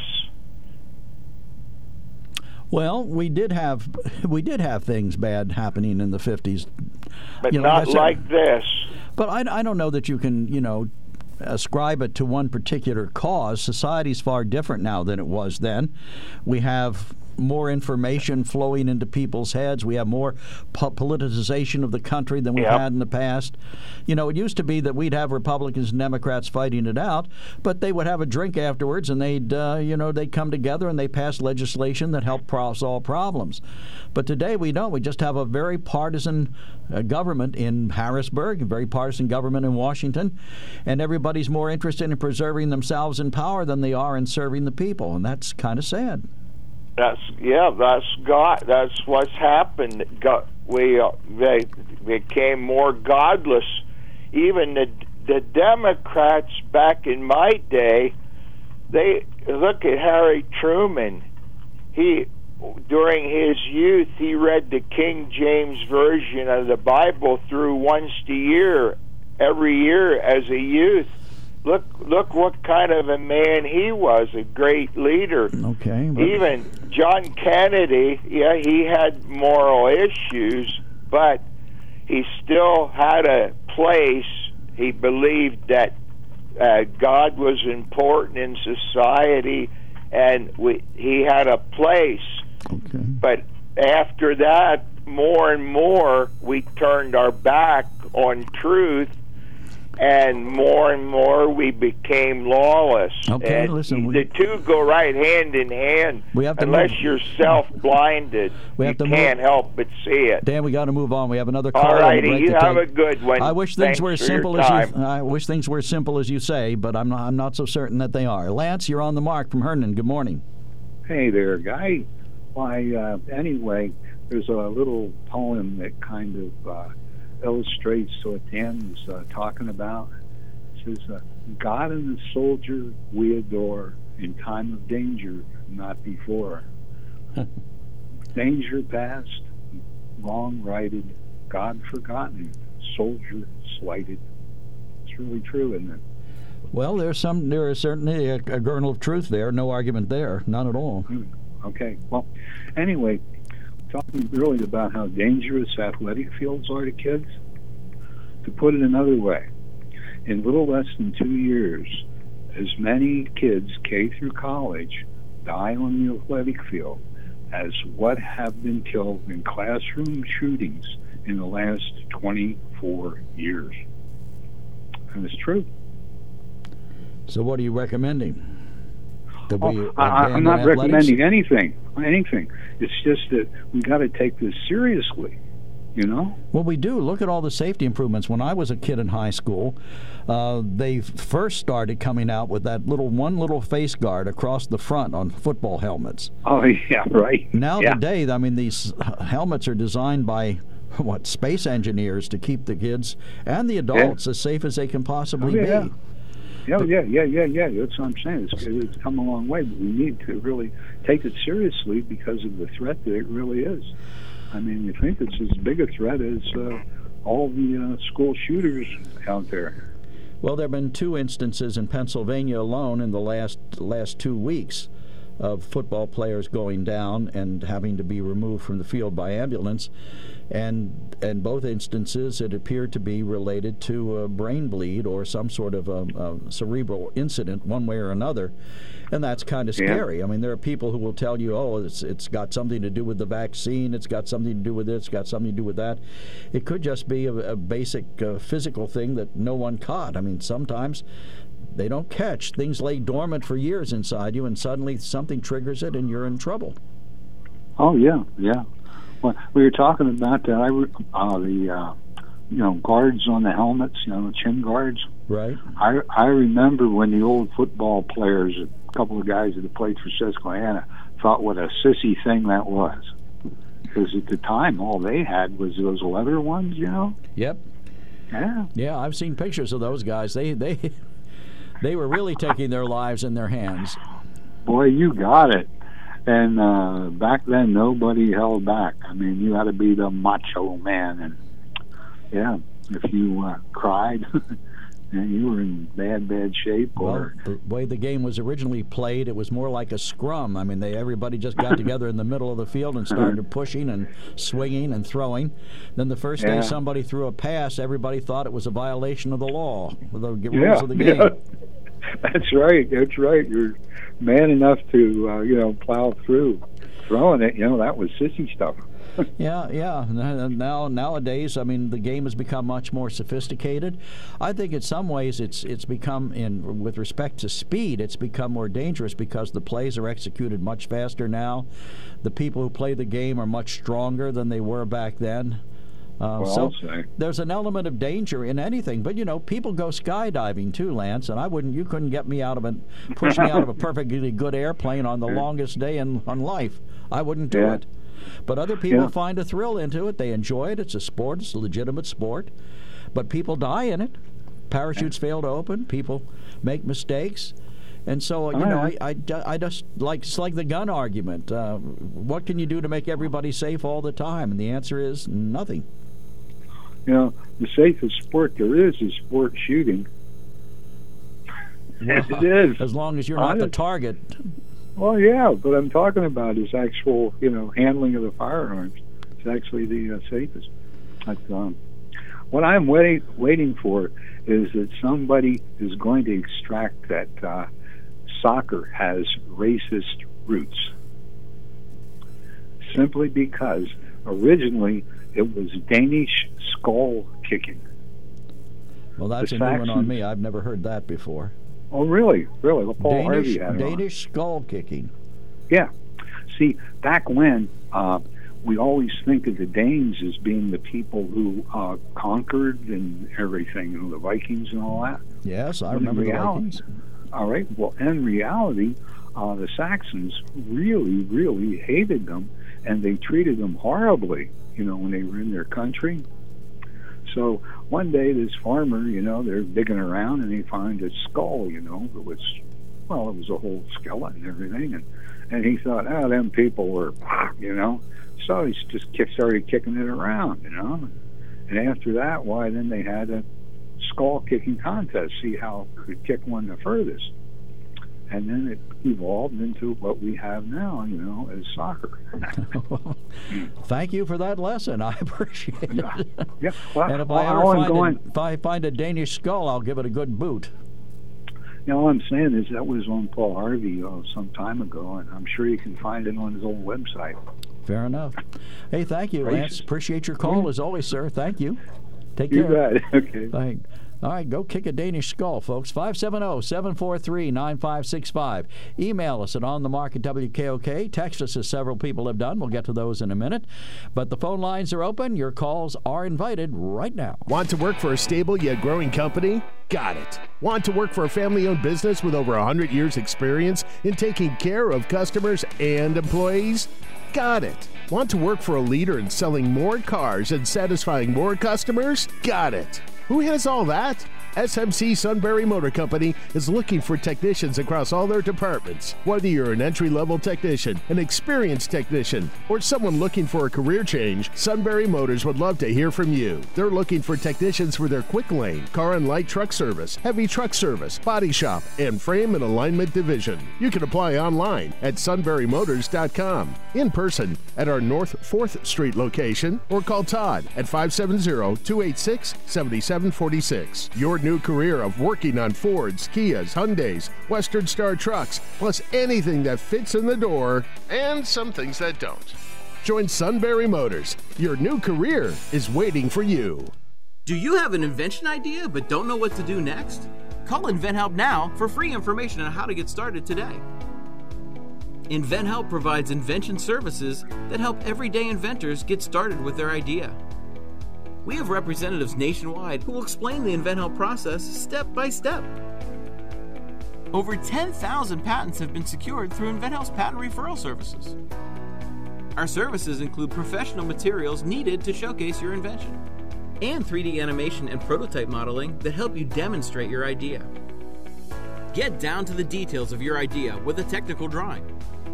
B: Well, we did have we did have things bad happening in the fifties,
L: but
B: you know,
L: not
B: like,
L: like this.
B: But I, I don't know that you can, you know, ascribe it to one particular cause. Society's far different now than it was then. We have more information flowing into people's heads. We have more po- politicization of the country than we've
L: yep.
B: had in the past. You know, it used to be that we'd have Republicans and Democrats fighting it out, but they would have a drink afterwards, and they'd, uh, you know, they'd come together and they pass legislation that helped pro- solve problems. But today we don't. We just have a very partisan uh, government in Harrisburg, a very partisan government in Washington, and everybody's more interested in preserving themselves in power than they are in serving the people, and that's kind of sad.
L: That's yeah. That's God. That's what's happened. God, we uh, they became more godless. Even the the Democrats back in my day, they look at Harry Truman. He during his youth he read the King James version of the Bible through once a year, every year as a youth. Look, look what kind of a man he was, a great leader.
B: Okay. But...
L: Even John Kennedy, yeah, he had moral issues, but he still had a place. He believed that uh, God was important in society, and we, he had a place.
B: Okay.
L: But after that, more and more we turned our back on truth, and more and more we became lawless.
B: Okay,
L: and
B: listen.
L: The
B: We,
L: two go right hand in hand.
B: We have to
L: unless
B: move.
L: you're self-blinded,
B: We
L: you
B: have to
L: can't
B: move.
L: help but see it.
B: Dan, we got to move on. We have another call.
L: All righty,
B: break
L: you
B: to
L: have
B: take.
L: a good one.
B: I wish
L: Thanks
B: things were as
L: for your
B: simple as
L: time.
B: you. I wish things were as simple as you say, but I'm not. I'm not so certain that they are. Lance, you're on the mark from Herndon. Good morning.
M: Hey there, guy. Why, uh, anyway, there's a little poem that kind of uh, illustrates what Dan was uh, talking about. It says, uh, God and the soldier we adore, in time of danger, not before. Danger past, wrong righted, God forgotten, soldier slighted. It's really true, isn't it?
B: Well, there's some. There is certainly a, a kernel of truth there. No argument there. None at all.
M: Okay. Well, anyway, talking really about how dangerous athletic fields are to kids. To put it another way, in little less than two years, as many kids K through college die on the athletic field as what have been killed in classroom shootings in the last twenty-four years. And it's true.
B: So what are you recommending? That we
M: Oh, I, I'm not
B: abandon
M: recommending
B: athletics?
M: anything. Anything. It's just that we got to take this seriously. You know?
B: Well, we do. Look at all the safety improvements. When I was a kid in high school, uh, they first started coming out with that little one little face guard across the front on football helmets.
M: Oh, yeah, right.
B: Now
M: yeah.
B: today, I mean, these helmets are designed by, what, space engineers to keep the kids and the adults yeah. as safe as they can possibly
M: oh, yeah.
B: be.
M: Yeah, yeah, yeah, yeah, yeah. That's what I'm saying. It's, it's come a long way, but we need to really take it seriously because of the threat that it really is. I mean, you think it's as big a threat as uh, all the uh, school shooters out there.
B: Well, there have been two instances in Pennsylvania alone in the last last two weeks of football players going down and having to be removed from the field by ambulance. And in both instances, it appeared to be related to a brain bleed or some sort of a, a cerebral incident one way or another. And that's kind of scary. Yeah. I mean, there are people who will tell you, oh, it's it's got something to do with the vaccine, it's got something to do with this, it's got something to do with that. It could just be a, a basic uh, physical thing that no one caught. I mean, sometimes they don't catch. Things lay dormant for years inside you, and suddenly something triggers it, and you're in trouble.
M: Oh, yeah, yeah. Well, we were talking about that. I re- uh, the uh, you know guards on the helmets, you know, chin guards.
B: Right.
M: I I remember when the old football players, a couple of guys that had played for Susquehanna, thought what a sissy thing that was. Because at the time, all they had was those leather ones, you know.
B: Yep.
M: Yeah.
B: Yeah, I've seen pictures of those guys. They they they were really taking their lives in their hands.
M: Boy, you got it. And uh, back then, nobody held back. I mean, you had to be the macho man. And, yeah, if you uh, cried, and you were in bad, bad shape. Or
B: well, the way the game was originally played, it was more like a scrum. I mean, they everybody just got together in the middle of the field and started pushing and swinging and throwing. Then the first
M: yeah.
B: day somebody threw a pass, everybody thought it was a violation of the law, the rules
M: yeah,
B: of the game.
M: Yeah. That's right. That's right. You're man enough to, uh, you know, plow through. Throwing it, you know, that was sissy stuff.
B: yeah, yeah. Now, nowadays, I mean, the game has become much more sophisticated. I think in some ways it's it's become, in with respect to speed, it's become more dangerous because the plays are executed much faster now. The people who play the game are much stronger than they were back then. Uh,
M: well,
B: so there's an element of danger in anything, but you know, people go skydiving too, Lance, and I wouldn't. You couldn't get me out of a push me out of a perfectly good airplane on the longest day in on life. I wouldn't do
M: yeah.
B: it. But other people
M: yeah.
B: find a thrill into it. They enjoy it. It's a sport. It's a legitimate sport. But people die in it. Parachutes fail to open. People make mistakes. And so, you
M: oh,
B: know,
M: yeah.
B: I, I, I just like it's like the gun argument. Uh, what can you do to make everybody safe all the time? And the answer is nothing.
M: You know, the safest sport there is is sport shooting. Yes, it is.
B: As long as you're not the target.
M: Well, yeah, what I'm talking about is actual, you know, handling of the firearms. It's actually the uh, safest. But, um, what I'm waiting waiting for is that somebody is going to extract that uh, soccer has racist roots. Simply because Originally, it was Danish skull kicking.
B: Well, that's
M: The
B: a new one on
M: Saxons-
B: me. I've never heard that before.
M: Oh, really? Really? Well, Paul
B: Danish,
M: Harvey had it on.
B: Danish skull kicking.
M: Yeah. See, back when, uh, we always think of the Danes as being the people who uh, conquered and everything, you know, the Vikings and all that.
B: Yes, I
M: But in
B: remember the
M: reality-
B: Vikings.
M: All right. Well, in reality, uh, the Saxons really, really hated them, and they treated them horribly, you know, when they were in their country. So one day, this farmer, you know, they're digging around, and they find a skull, you know, that was, well, it was a whole skeleton and everything, and, and he thought, oh, them people were, you know. So he just kick, started kicking it around, you know. And after that, why, then they had a skull-kicking contest, see how could kick one the furthest. And then it evolved into what we have now, you know, as soccer.
B: Thank you for that lesson. I appreciate it.
M: Yeah. Well,
B: and if
M: well,
B: I ever
M: all I'm
B: find
M: going,
B: a, if I find a Danish skull, I'll give it a good boot.
M: you know, all I'm saying is that was on Paul Harvey uh, some time ago, and I'm sure you can find it on his old website.
B: Fair enough. Hey, thank you, Lance. Appreciate your call as always, sir. Thank you. Take
M: You
B: care.
M: bet. Okay.
B: Thank. All right, go kick a Danish skull, folks. five seven zero, seven four three, nine five six five. Email us at onthemark at W K O K. Text us, as several people have done. We'll get to those in a minute. But the phone lines are open. Your calls are invited right now.
D: Want to work for a stable yet growing company? Got it. Want to work for a family-owned business with over one hundred years experience in taking care of customers and employees? Got it. Want to work for a leader in selling more cars and satisfying more customers? Got it. Who has all that? S M C Sunbury Motor Company is looking for technicians across all their departments. Whether you're an entry-level technician, an experienced technician, or someone looking for a career change, Sunbury Motors would love to hear from you. They're looking for technicians for their quick lane, car and light truck service, heavy truck service, body shop, and frame and alignment division. You can apply online at sunbury motors dot com, in person at our North fourth Street location, or call Todd at five seven zero, two eight six, seven seven four six. Your new career of working on Fords, Kias, Hyundais, Western Star trucks, plus anything that fits in the door, and some things that don't. Join Sunbury Motors. Your new career is waiting for you.
N: Do you have an invention idea but don't know what to do next? Call InventHelp now for free information on how to get started today. InventHelp provides invention services that help everyday inventors get started with their idea. We have representatives nationwide who will explain the InventHelp process step by step. Over ten thousand patents have been secured through InventHelp's patent referral services. Our services include professional materials needed to showcase your invention, and three D animation and prototype modeling that help you demonstrate your idea. Get down to the details of your idea with a technical drawing.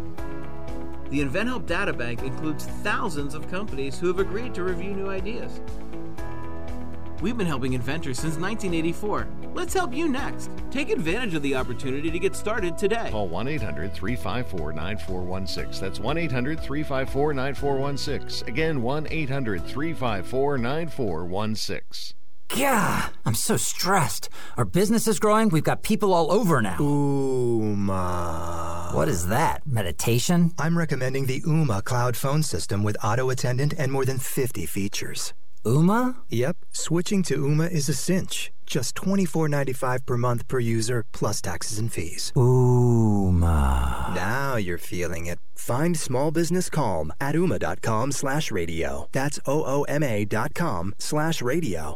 N: The InventHelp Databank includes thousands of companies who have agreed to review new ideas. We've been helping inventors since nineteen eighty-four. Let's help you next. Take advantage of the opportunity to get started today.
O: Call one eight hundred, three five four, nine four one six. That's one eight hundred, three five four, nine four one six. Again, one eight hundred, three five four, nine four one six.
P: Yeah, I'm so stressed. Our business is growing. We've got people all over now.
Q: Ooma.
P: What is that? Meditation?
Q: I'm recommending the Ooma cloud phone system with auto attendant and more than fifty features.
P: Ooma?
Q: Yep. Switching to Ooma is a cinch. Just twenty-four ninety-five per month per user, plus taxes and fees.
P: Ooma.
Q: Now you're feeling it. Find small business calm at ooma.com slash radio. That's O-O-M-A dot com slash radio.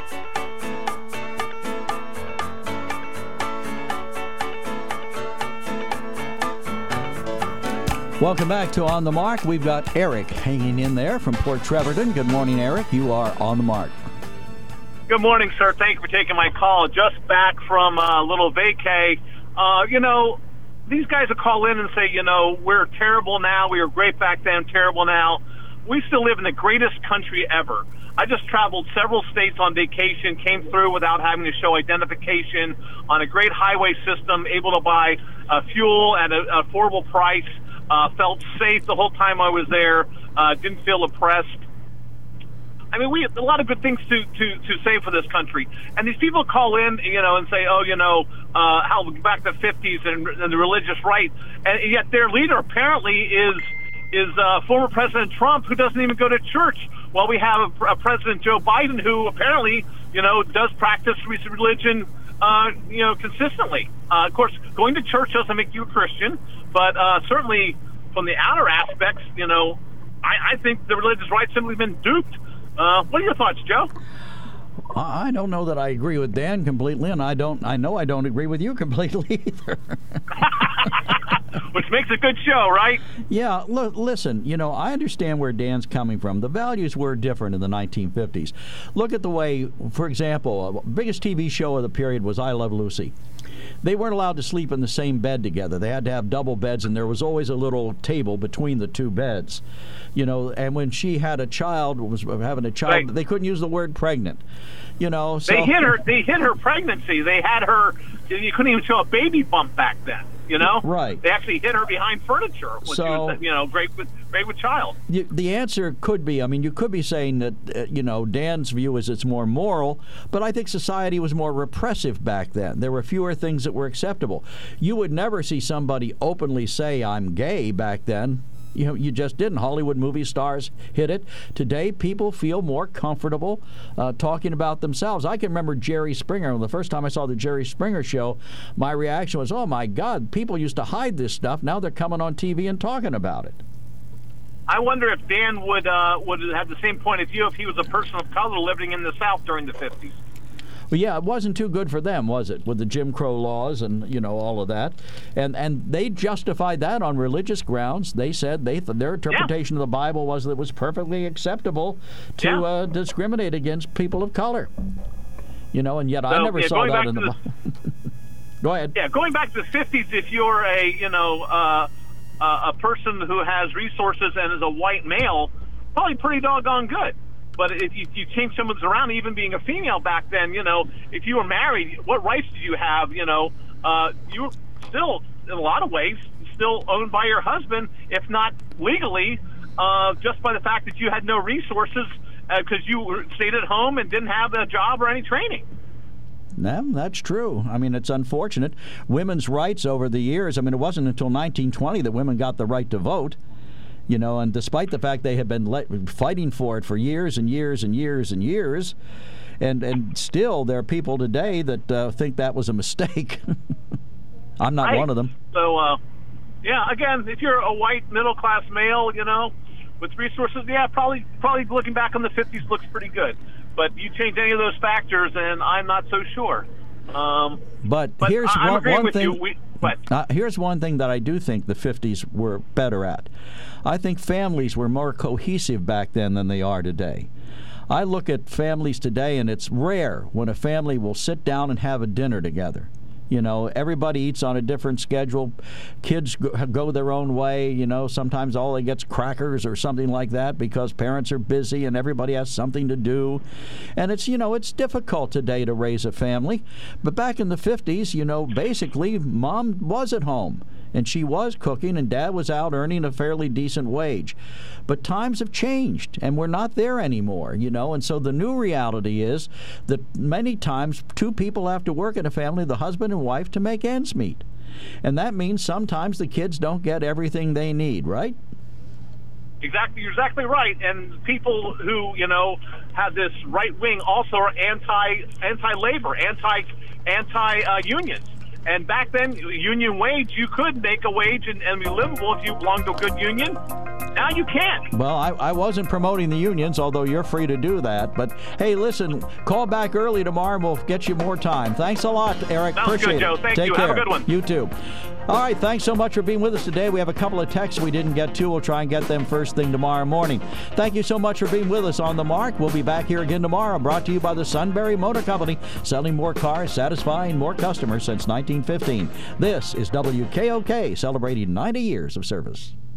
B: Welcome back to On the Mark. We've got Eric hanging in there from Port Trevorton. Good morning, Eric. You are on the mark.
R: Good morning, sir. Thank you for taking my call. Just back from a little vacay. Uh, you know, these guys will call in and say, you know, we're terrible now. We were great back then, terrible now. We still live in the greatest country ever. I just traveled several states on vacation, came through without having to show identification, on a great highway system, able to buy uh, fuel at an affordable price. Uh, felt safe the whole time I was there. Uh, didn't feel oppressed. I mean, we have a lot of good things to, to, to say for this country. And these people call in, you know, and say, oh, you know, uh, how back to the fifties and, and the religious right. And yet their leader apparently is is uh, former President Trump, who doesn't even go to church, while we have a, a President Joe Biden who apparently, you know, does practice religion, uh, you know, consistently. Uh, of course, going to church doesn't make you a Christian, but uh, certainly from the outer aspects, you know, I, I think the religious right's simply been duped. Uh, what are your thoughts, Joe?
B: I don't know that I agree with Dan completely, and I don't. I know I don't agree with you completely either.
R: Which makes a good show, right?
B: Yeah, look, listen, you know, I understand where Dan's coming from. The values were different in the nineteen fifties. Look at the way, for example, the biggest T V show of the period was I Love Lucy. They weren't allowed to sleep in the same bed together. They had to have double beds, and there was always a little table between the two beds. You know, and when she had a child, was having a child, right. They couldn't use the word pregnant. You know, so
R: they hid her. They hid her pregnancy. They had her. You couldn't even show a baby bump back then. You know,
B: right?
R: They actually hid her behind furniture when
B: so,
R: she was, you know, great with great with child.
B: You, the answer could be, I mean, you could be saying that, uh, you know, Dan's view is it's more moral, but I think society was more repressive back then. There were fewer things that were acceptable. You would never see somebody openly say, "I'm gay" back then. You know, you just didn't. Hollywood movie stars hit it. Today, people feel more comfortable uh, talking about themselves. I can remember Jerry Springer. The first time I saw the Jerry Springer show, my reaction was, oh, my God, people used to hide this stuff. Now they're coming on T V and talking about it.
R: I wonder if Dan would uh, would have the same point of view if he was a person of color living in the South during the fifties.
B: Well, yeah, it wasn't too good for them, was it, with the Jim Crow laws and, you know, all of that. And and they justified that on religious grounds. They said they their interpretation yeah. of the Bible was that it was perfectly acceptable to yeah. uh, discriminate against people of color. You know, and yet so, I never yeah, saw that in the Bible. Go ahead.
R: Yeah, going back to the fifties, if you're a, you know, uh, uh, a person who has resources and is a white male, probably pretty doggone good. But if you, you change someone's around, even being a female back then, you know, if you were married, what rights did you have? You know, uh, you were still, in a lot of ways, still owned by your husband, if not legally, uh, just by the fact that you had no resources because uh, you were, stayed at home and didn't have a job or any training.
B: No, that's true. I mean, it's unfortunate. Women's rights over the years, I mean, it wasn't until nineteen twenty that women got the right to vote. You know, and despite the fact they have been le- fighting for it for years and years and years and years, and and still there are people today that uh, think that was a mistake. I'm not
R: right.
B: one of them.
R: So, uh, yeah, again, if you're a white middle-class male, you know, with resources, yeah, probably probably looking back on the fifties looks pretty good. But you change any of those factors, and I'm not so sure. Um,
B: but,
R: but
B: here's
R: I,
B: one, one thing.
R: We, but.
B: Uh, here's one thing that I do think the fifties were better at. I think families were more cohesive back then than they are today. I look at families today, and it's rare when a family will sit down and have a dinner together. You know, everybody eats on a different schedule. Kids go, go their own way. You know, sometimes all they get's crackers or something like that because parents are busy and everybody has something to do. And it's, you know, it's difficult today to raise a family. But back in the fifties, you know, basically mom was at home and she was cooking and dad was out earning a fairly decent wage. But times have changed and we're not there anymore, you know. And so the new reality is that many times two people have to work in a family, the husband and wife, to make ends meet. And that means sometimes the kids don't get everything they need, right?
R: Exactly, you're exactly right. And people who, you know, have this right wing also are anti anti labor, anti anti uh, unions. And back then, union wage, you could make a wage and, and be livable if you belonged to a good union. Now you can't.
B: Well, I, I wasn't promoting the unions, although you're free to do that. But, hey, listen, call back early tomorrow and we'll get you more time. Thanks a lot, Eric.
R: Sounds
B: Appreciate
R: good, Joe.
B: it.
R: Thank
B: Take
R: you.
B: care.
R: Have a good one.
B: You too. All right, thanks so much for being with us today. We have a couple of texts we didn't get to. We'll try and get them first thing tomorrow morning. Thank you so much for being with us on The Mark. We'll be back here again tomorrow, brought to you by the Sunbury Motor Company, selling more cars, satisfying more customers since nineteen fifteen. This is W K O K, celebrating ninety years of service.